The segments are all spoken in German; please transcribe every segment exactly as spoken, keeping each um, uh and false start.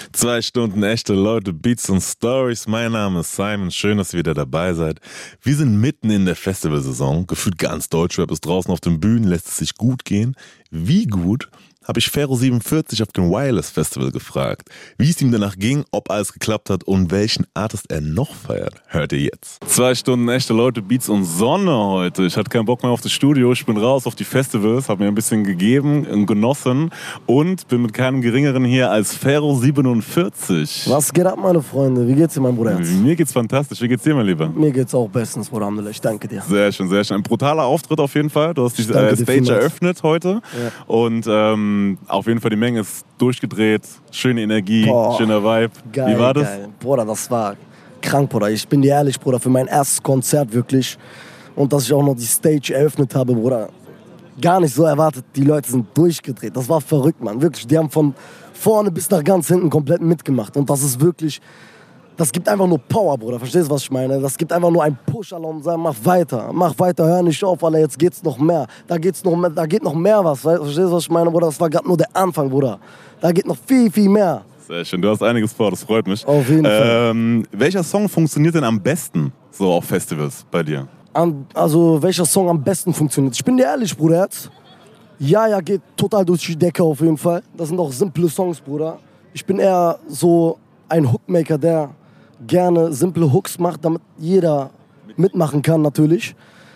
Zwei Stunden echte Leute, Beats und Stories. Mein Name ist Simon. Schön, dass ihr wieder dabei seid. Wir sind mitten in der Festivalsaison. Gefühlt ganz Deutschrap ist draußen auf den Bühnen, lässt es sich gut gehen. Wie gut? Habe ich Ferro siebenundvierzig auf dem Wireless Festival gefragt, wie es ihm danach ging, ob alles geklappt hat und welchen Artist er noch feiert. Hört ihr jetzt. Zwei Stunden echte Leute, Beats und Sonne heute. Ich hatte keinen Bock mehr auf das Studio. Ich bin raus auf die Festivals, habe mir ein bisschen gegeben und genossen und bin mit keinem Geringeren hier als Ferro siebenundvierzig. Was geht ab, meine Freunde? Wie geht's dir, mein Bruder? Mir geht's fantastisch. Wie geht's dir, mein Lieber? Mir geht's auch bestens, Bruder. Alhamdulillah. Ich danke dir. Sehr schön, sehr schön. Ein brutaler Auftritt auf jeden Fall. Du hast die äh, Stage eröffnet heute. Ja. Und ähm, auf jeden Fall die Menge ist durchgedreht. Schöne Energie, Boah, schöner Vibe. Geil, Wie war das? Geil. Bruder, das war krank, Bruder. Ich bin dir ehrlich, Bruder, für mein erstes Konzert wirklich. Und dass ich auch noch die Stage eröffnet habe, Bruder. Gar nicht so erwartet. Die Leute sind durchgedreht. Das war verrückt, Mann. Wirklich, die haben von vorne bis nach ganz hinten komplett mitgemacht. Und das ist wirklich... Das gibt einfach nur Power, Bruder. Verstehst du, was ich meine? Das gibt einfach nur einen Push, Alter, und sagen, mach weiter. Mach weiter, hör nicht auf, Alter, jetzt geht's noch mehr. Da geht's noch mehr, da geht noch mehr was. Verstehst du, was ich meine, Bruder? Das war gerade nur der Anfang, Bruder. Da geht noch viel, viel mehr. Sehr schön, du hast einiges vor, das freut mich. Auf jeden ähm, Fall. Welcher Song funktioniert denn am besten so auf Festivals bei dir? An, also, welcher Song am besten funktioniert? Ich bin dir ehrlich, Bruder, jetzt. Ja, ja, geht total durch die Decke auf jeden Fall. Das sind auch simple Songs, Bruder. Ich bin eher so ein Hookmaker, der gerne simple Hooks macht, damit jeder mitmachen kann natürlich.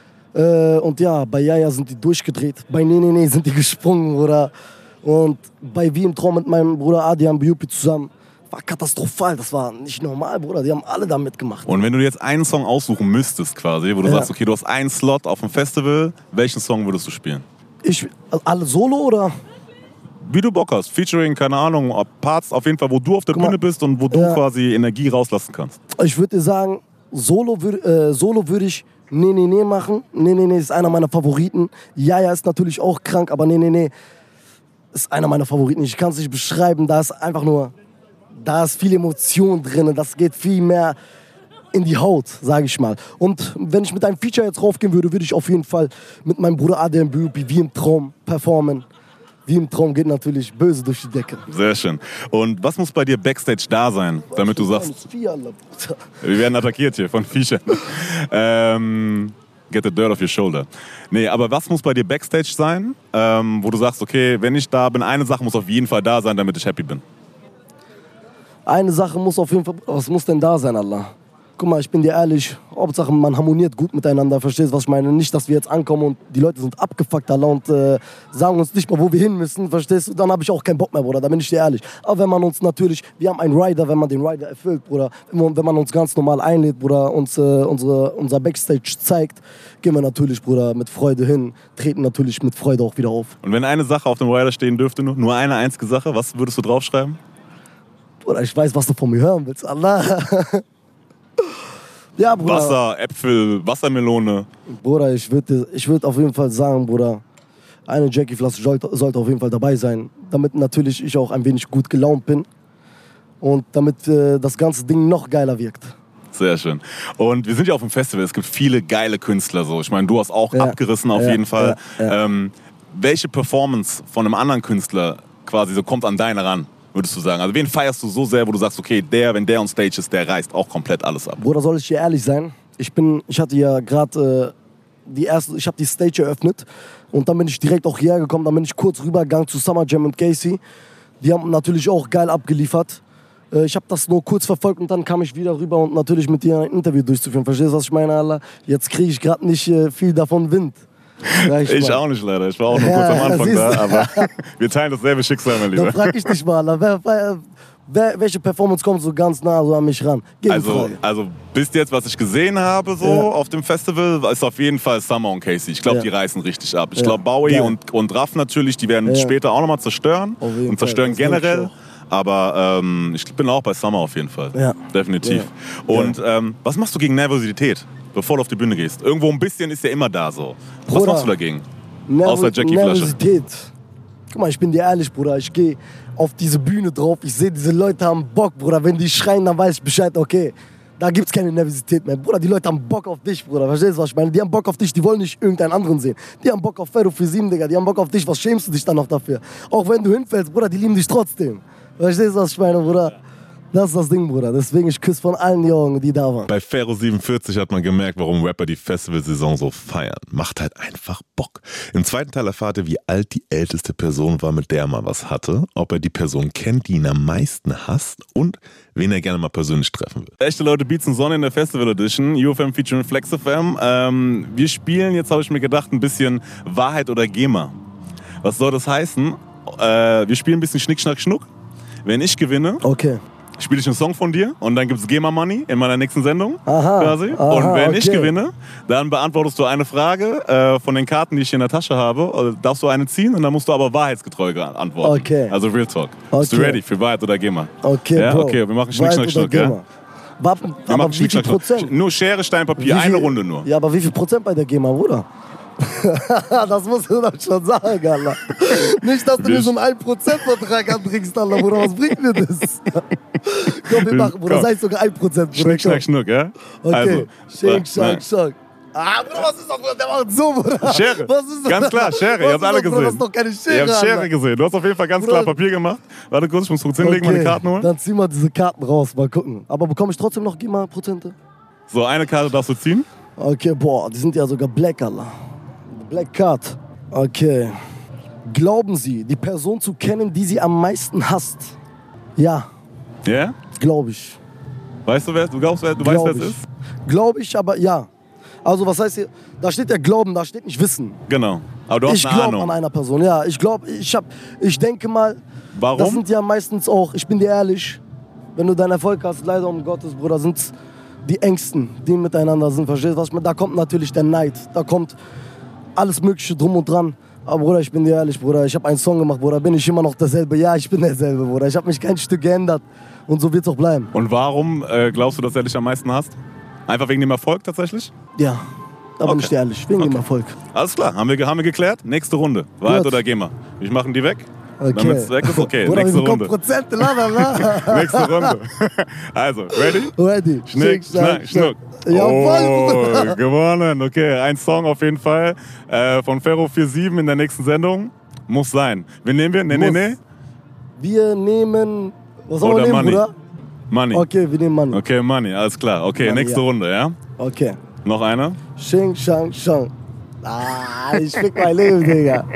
Äh, und ja, bei Jaja sind die durchgedreht, bei Nee Nee Nee sind die gesprungen, Bruder. Und bei Wie im Traum mit meinem Bruder Adrian Biupi zusammen war katastrophal, das war nicht normal, Bruder, die haben alle da mitgemacht. Und wenn du jetzt einen Song aussuchen müsstest quasi, wo du ja. sagst, okay, du hast einen Slot auf dem Festival, welchen Song würdest du spielen? Ich, alle solo oder? Wie du Bock hast, Featuring, keine Ahnung, Parts auf jeden Fall, wo du auf der Guck mal, Bühne bist und wo du ja. quasi Energie rauslassen kannst. Ich würde dir sagen, Solo würde äh, Solo würd ich Nee Nee Nee machen. Nee Nee Nee ist einer meiner Favoriten. Jaja ist natürlich auch krank, aber Nee Nee Nee ist einer meiner Favoriten. Ich kann es nicht beschreiben, da ist einfach nur, da ist viel Emotion drin, das geht viel mehr in die Haut, sage ich mal. Und wenn ich mit einem Feature jetzt raufgehen würde, würde ich auf jeden Fall mit meinem Bruder Adrian Biupi Wie im Traum performen. Wie im Traum geht natürlich böse durch die Decke. Sehr schön. Und was muss bei dir Backstage da sein, damit du sagst... Wir werden attackiert hier von Viechern. ähm, get the dirt off your shoulder. Nee, aber was muss bei dir Backstage sein, ähm, wo du sagst, okay, wenn ich da bin, eine Sache muss auf jeden Fall da sein, damit ich happy bin? Eine Sache muss auf jeden Fall... Was muss denn da sein, Allah? Guck mal, ich bin dir ehrlich, Hauptsache man harmoniert gut miteinander, verstehst du, was ich meine? Nicht, dass wir jetzt ankommen und die Leute sind abgefuckt, Allah, und äh, sagen uns nicht mal, wo wir hin müssen, verstehst du? Dann habe ich auch keinen Bock mehr, Bruder, da bin ich dir ehrlich. Aber wenn man uns natürlich, wir haben einen Rider, wenn man den Rider erfüllt, Bruder, wenn man, wenn man uns ganz normal einlädt, Bruder, uns äh, unsere, unser Backstage zeigt, gehen wir natürlich, Bruder, mit Freude hin, treten natürlich mit Freude auch wieder auf. Und wenn eine Sache auf dem Rider stehen dürfte, nur, nur eine einzige Sache, was würdest du draufschreiben? Bruder, ich weiß, was du von mir hören willst, Allah. Ja, Bruder. Wasser, Äpfel, Wassermelone. Bruder, ich würde ich würd auf jeden Fall sagen, Bruder, eine Jackie-Flasche sollte, sollte auf jeden Fall dabei sein, damit natürlich ich auch ein wenig gut gelaunt bin und damit äh, das ganze Ding noch geiler wirkt. Sehr schön. Und wir sind ja auf dem Festival, es gibt viele geile Künstler. So. Ich meine, du hast auch ja. abgerissen auf ja. jeden Fall. Ja. Ja. Ähm, welche Performance von einem anderen Künstler quasi so kommt an deine ran? Würdest du sagen? Also wen feierst du so sehr, wo du sagst, okay, der, wenn der on Stage ist, der reißt auch komplett alles ab? Bruder, soll ich dir ehrlich sein? Ich bin, ich hatte ja gerade äh, die erste, ich habe die Stage eröffnet und dann bin ich direkt auch hierher gekommen, dann bin ich kurz rübergegangen zu Summer Jam und Casey. Die haben natürlich auch geil abgeliefert. Äh, ich habe das nur kurz verfolgt und dann kam ich wieder rüber und natürlich mit dir ein Interview durchzuführen. Verstehst du, was ich meine, Allah? Jetzt kriege ich gerade nicht äh, viel davon Wind. Ich, ich auch nicht leider, ich war auch nur kurz ja, am Anfang da, aber wir teilen dasselbe Schicksal, mein Lieber. Dann frag ich dich mal, wer, wer, wer, welche Performance kommt so ganz nah so an mich ran? Also, also bis jetzt, was ich gesehen habe so ja. auf dem Festival, ist auf jeden Fall Summer und Casey. Ich glaube, ja. die reißen richtig ab. Ich ja. glaube, Bowie und, und Raff natürlich, die werden ja. später auch nochmal zerstören und zerstören Fall. generell. Aber ähm, ich bin auch bei Summer auf jeden Fall, ja. definitiv. Ja. Und ja. Ähm, was machst du gegen Nervosität, bevor du auf die Bühne gehst? Irgendwo ein bisschen ist ja immer da so. Was Bruder, machst du dagegen? Nerv- Außer Jackie-Flasche. Nervosität. Guck mal, ich bin dir ehrlich, Bruder. Ich gehe auf diese Bühne drauf. Ich sehe, diese Leute haben Bock, Bruder. Wenn die schreien, dann weiß ich Bescheid, okay. Da gibt's keine Nervosität mehr. Bruder, die Leute haben Bock auf dich, Bruder. Verstehst du, was ich meine? Die haben Bock auf dich, die wollen nicht irgendeinen anderen sehen. Die haben Bock auf Ferro für sieben, Digga. Die haben Bock auf dich. Was schämst du dich dann noch dafür? Auch wenn du hinfällst, Bruder, die lieben dich trotzdem. Verstehst du, was ich meine, Bruder? Das ist das Ding, Bruder. Deswegen, ich küsse von allen Jungen, die da waren. Bei Fero siebenundvierzig hat man gemerkt, warum Rapper die Festivalsaison so feiern. Macht halt einfach Bock. Im zweiten Teil erfahrt ihr, wie alt die älteste Person war, mit der er mal was hatte, ob er die Person kennt, die ihn am meisten hasst und wen er gerne mal persönlich treffen will. Echte Leute, Beats und Sonne in der Festival Edition, U F M featuring Flex F M. Ähm, wir spielen, jetzt habe ich mir gedacht, ein bisschen Wahrheit oder GEMA. Was soll das heißen? Äh, wir spielen ein bisschen Schnick, Schnack, Schnuck. Wenn ich gewinne, Okay. spiele ich einen Song von dir und dann gibt es GEMA Money in meiner nächsten Sendung. Aha, quasi. aha, Und wenn okay. ich gewinne, dann beantwortest du eine Frage äh, von den Karten, die ich hier in der Tasche habe. Also darfst du eine ziehen und dann musst du aber wahrheitsgetreu antworten. Okay. Also Real Talk. Bist du Okay. ready für Wahrheit oder GEMA? Okay, ja? Bro. Okay, wir machen Schnick, Wahrheit Schnack, oder Schnuck. Ja? GEMA? Warte, Wir aber machen wie Schnick, viel Schnack, Schnuck. Prozent? Nur Schere, Stein, Papier. Wie viel- Eine Runde nur. Ja, aber wie viel Prozent bei der GEMA, Bruder? Das musst du doch schon sagen, Alter. Nicht, dass du mir so einen ein Prozent Vertrag anbringst, Alter, Bruder. Was bringt mir das? Komm, wir machen, Bruder. Komm. Sei sogar ein Prozent, Bruder. Schnick, komm. Schnack, Schnuck, ja? Okay. Also, Shake, nein. Shack, Shack. Ah, Bruder, was ist das, Bruder? Der macht so, Bruder. Schere. Was ist das? Ganz klar, Schere. Was Ihr habt ist alle das, Bruder? Das gesehen. ist doch keine Schere, Ihr habt Schere Alter. gesehen. Du hast auf jeden Fall ganz Bruder. klar Papier gemacht. Warte kurz, ich muss kurz hinlegen, meine Karten holen. Dann zieh mal diese Karten raus, mal gucken. Aber bekomme ich trotzdem noch GEMA-Prozente? So, eine Karte darfst du ziehen. Okay, boah, die sind ja sogar Black, Alter. Black Card. Okay. Glauben Sie, die Person zu kennen, die Sie am meisten hasst? Ja, Ja? Yeah? glaube ich. Weißt du, wer du glaubst, wer du Glaub weißt, wer es ich. ist? Glaube ich, aber ja. Also was heißt hier? Da steht ja Glauben, da steht nicht Wissen. Genau. Aber du hast Ich eine glaube an Ahnung. einer Person, ja. Ich glaube, ich hab, ich denke mal, Warum? das sind ja meistens auch, ich bin dir ehrlich, wenn du deinen Erfolg hast, leider um Gottes, Bruder, sind die Ängsten, die miteinander sind, verstehst du, was ich meine? Da kommt natürlich der Neid, da kommt alles Mögliche drum und dran. Aber Bruder, ich bin dir ehrlich, Bruder, ich habe einen Song gemacht, Bruder, bin ich immer noch derselbe? Ja, ich bin derselbe, Bruder. Ich habe mich kein Stück geändert und so wird's auch bleiben. Und warum äh, glaubst du, dass er dich am meisten hasst? Einfach wegen dem Erfolg tatsächlich? Ja, da bin Okay. ich dir ehrlich, wegen dem Okay. Erfolg. Alles klar, haben wir, haben wir geklärt. Nächste Runde. Wahrheit Gut. oder GEMA? Wir machen die weg. Okay. Damit es weg ist, okay. Bruder, Nächste wir bekommen Runde. Prozente, la la la. Nächste Runde. Also, ready? Ready. Schnick, schnack, schnuck. Jawohl, Oh, Bruder. gewonnen. Okay, ein Song auf jeden Fall äh, von Fero siebenundvierzig in der nächsten Sendung. Muss sein. Wen nehmen wir? Nee, nee, Muss. nee. Wir nehmen, was sollen wir Oder nehmen, Money. Bruder? Money. Okay, wir nehmen Money. Okay, Money, alles klar. Okay, Money, nächste ja. Runde, ja? Okay. Noch eine? Shing, shang, shang. Ah, ich fick mein Leben, Digga.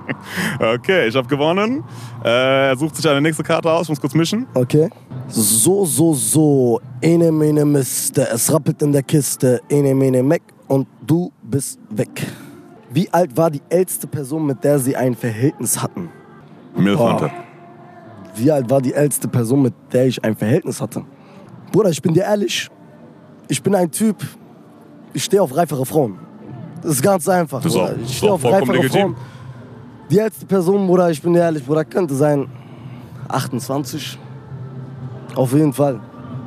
Okay, ich habe gewonnen. Äh, er sucht sich eine nächste Karte aus, ich muss kurz mischen. Okay. So, so, so. Ene, mene, Miste. Es rappelt in der Kiste. Ene, mene, meck. Und du bist weg. Wie alt war die älteste Person, mit der sie ein Verhältnis hatten? Milf Boah. Hunter. Wie alt war die älteste Person, mit der ich ein Verhältnis hatte? Bruder, ich bin dir ehrlich. Ich bin ein Typ, ich stehe auf reifere Frauen. Das ist ganz einfach. Das ist Bruder. auch- Ich ist stehe auch auf vollkommen reifere legitim. Frauen. Die älteste Person, Bruder, ich bin dir ehrlich, Bruder, könnte sein achtundzwanzig. Auf jeden Fall.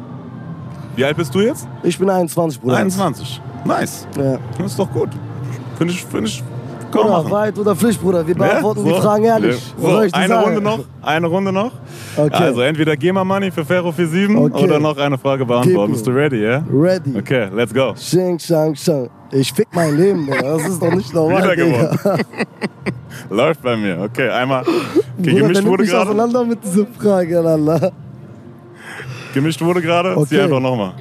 Wie alt bist du jetzt? Ich bin einundzwanzig, Bruder. einundzwanzig. Nice. Ja. Das ist doch gut. Finde ich, finde ich, kann man Bruder, machen. Wahrheit oder Pflicht, Bruder. Wir Ja, beantworten so. die Fragen ehrlich. Ja. Was So, soll ich dir eine sagen? Runde noch, eine Runde noch. Okay. Also entweder GEMA Money für Fero siebenundvierzig Okay. oder noch eine Frage beantworten. Gib Bist du mir. ready, ja? Ready. Okay, let's go. Shing, shang, shang. Ich fick mein Leben, Digga. Das ist doch nicht normal, Wieder Digga. gewonnen. Läuft bei mir. Okay, einmal. Okay, Bruder, gemischt der nimmt wurde mich gerade. auseinander mit dieser Frage, Alter. Gemischt wurde gerade. Zieh Okay. einfach nochmal.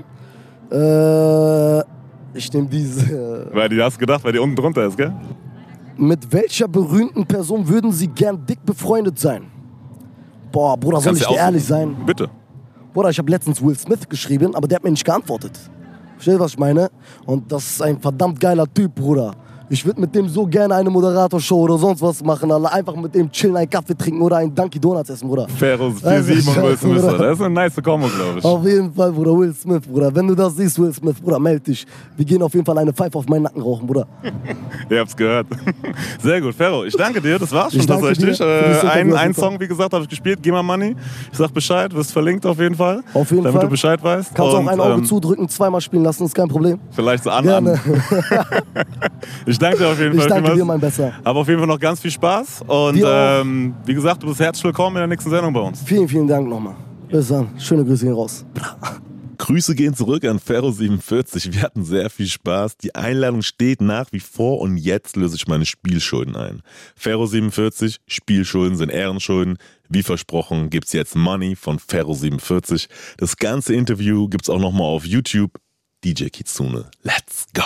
Äh, ich nehme diese. Weil die hast du gedacht, weil die unten drunter ist, gell? Mit welcher berühmten Person würden Sie gern dick befreundet sein? Boah, Bruder, soll Kannst ich du dir ehrlich sein? Bitte. Bruder, ich habe letztens Will Smith geschrieben, aber der hat mir nicht geantwortet. Verstehst du, was ich meine? Und das ist ein verdammt geiler Typ, Bruder. Ich würde mit dem so gerne eine Moderatorshow oder sonst was machen, Alter. Einfach mit dem chillen, einen Kaffee trinken oder einen Dunkin' Donuts essen, Bruder. Fero Also, siebenundvierzig und Will scheiße, Smith. Bruder. Das ist eine nice Kombo, glaube ich. Auf jeden Fall, Bruder, Will Smith, Bruder. Wenn du das siehst, Will Smith, Bruder, meld dich. Wir gehen auf jeden Fall eine Pfeife auf meinen Nacken rauchen, Bruder. Ihr habt's gehört. Sehr gut, Fero. Ich danke dir. Das war's schon Ich danke tatsächlich. dir für das Äh, ein Interview auf ein jeden Fall. Song, wie gesagt, habe ich gespielt. Geh mal Money. Ich sag Bescheid. Wirst verlinkt auf jeden Fall. Auf jeden damit Fall. du Bescheid weißt. Kannst Und, auch ein Auge ähm, zudrücken, zweimal spielen lassen, ist kein Problem. Vielleicht so an. Gerne. an. Ich danke dir auf jeden Ich Fall. danke vielmals. dir, mein Besser. Aber auf jeden Fall noch ganz viel Spaß. Und Dir auch. ähm, wie gesagt, du bist herzlich willkommen in der nächsten Sendung bei uns. Vielen, vielen Dank nochmal. Bis dann. Schöne Grüße gehen raus. Grüße gehen zurück an Ferro siebenundvierzig. Wir hatten sehr viel Spaß. Die Einladung steht nach wie vor und jetzt löse ich meine Spielschulden ein. Ferro siebenundvierzig, Spielschulden sind Ehrenschulden. Wie versprochen gibt's jetzt Money von Ferro siebenundvierzig. Das ganze Interview gibt's auch nochmal auf YouTube. D J Kitsune, let's go!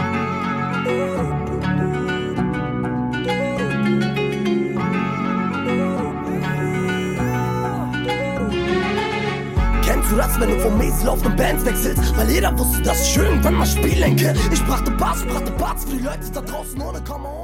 Kennst du das, wenn du vom Mesel auf den Bands wechselst? Weil jeder wusste, dass ich irgendwann mal spielen kann. Ich brachte Bass, brachte Parts für die Leute da draußen ohne Komma.